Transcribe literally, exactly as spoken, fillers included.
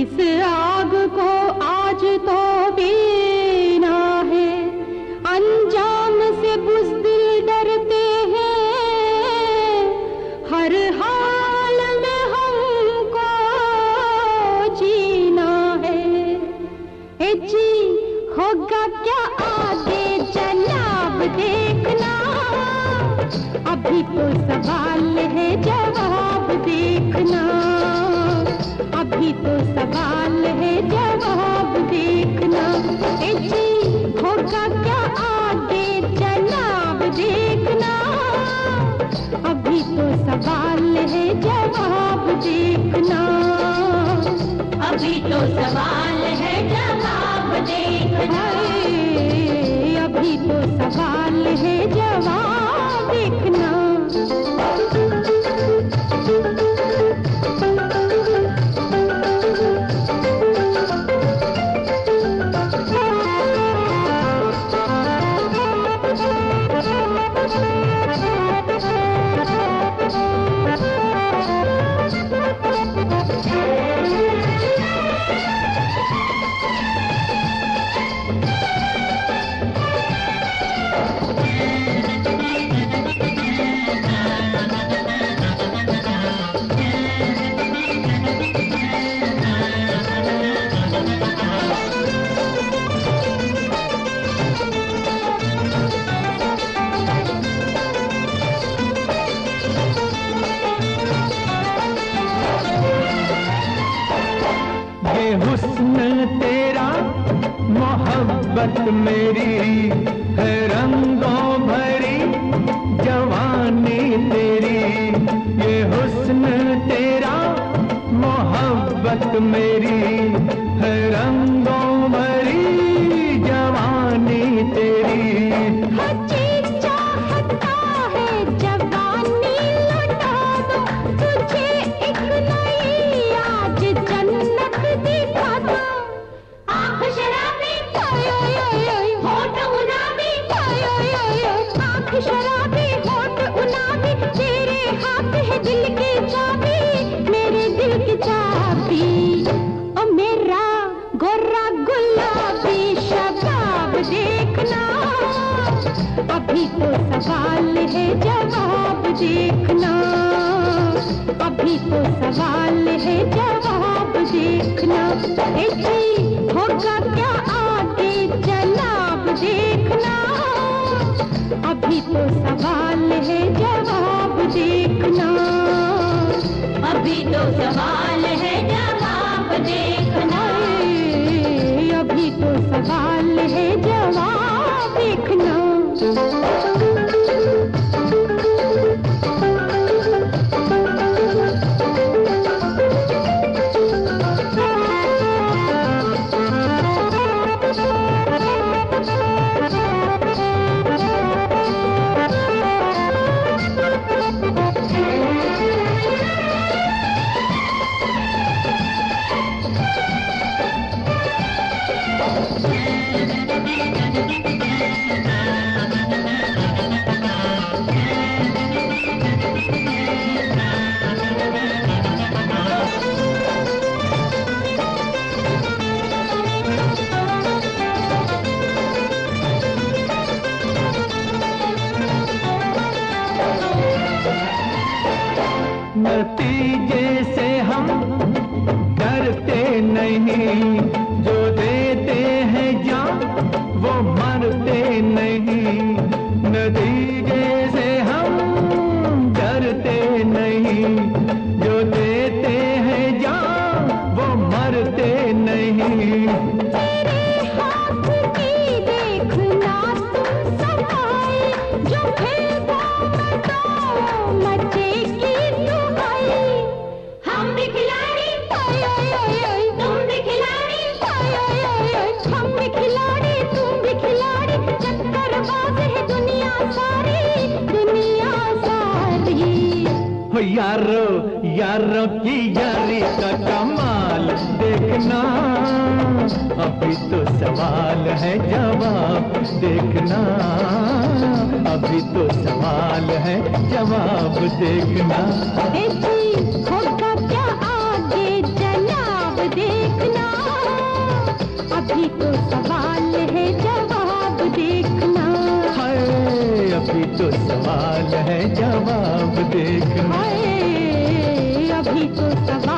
इस आग को आज तो पीना है, अंजाम से बुज़दिल डरते हैं, हर हाल में हमको जीना है। ए जी होगा क्या आगे जनाब देखना, अभी तो सवाल है जवाब देखना, अभी तो सवाल है जवाब देखना। ए जी होगा क्या आगे जनाब देखना, अभी तो सवाल है जवाब देखना, अभी तो सवाल है जवाब देखना, अभी तो सवाल है जवाब देखना। हुस्न तेरा मोहब्बत मेरी है, रंगों भरी जवानी तेरी। ये हुस्न तेरा मोहब्बत मेरी है, रंगों भरी जवानी तेरी। शराबी होठ उनाबी, तेरे हाथ है दिल की चाबी, मेरे दिल की चाबी। ओ मेरा गोरा गुलाबी शबाब देखना, अभी तो सवाल है जवाब देखना, अभी तो सवाल है जवाब देखना। ए जी होगा क्या आगे जनाब देखना, अभी तो सवाल है जवाब देखना, अभी तो सवाल है जवाब देखना, अभी तो सवाल है जवाब देखना। नतीजे से हम डरते नहीं, जो देते हैं जान वो मरते नहीं। नतीजे से हम डरते नहीं, जो देते हैं जान वो मरते नहीं। यारो यारों की यारी का कमाल देखना, अभी तो सवाल है जवाब देखना, अभी तो सवाल है जवाब देखना। होगा क्या आगे जनाब देखना, तो सवाल है जवाब देखना। हाय, अभी तो सवाल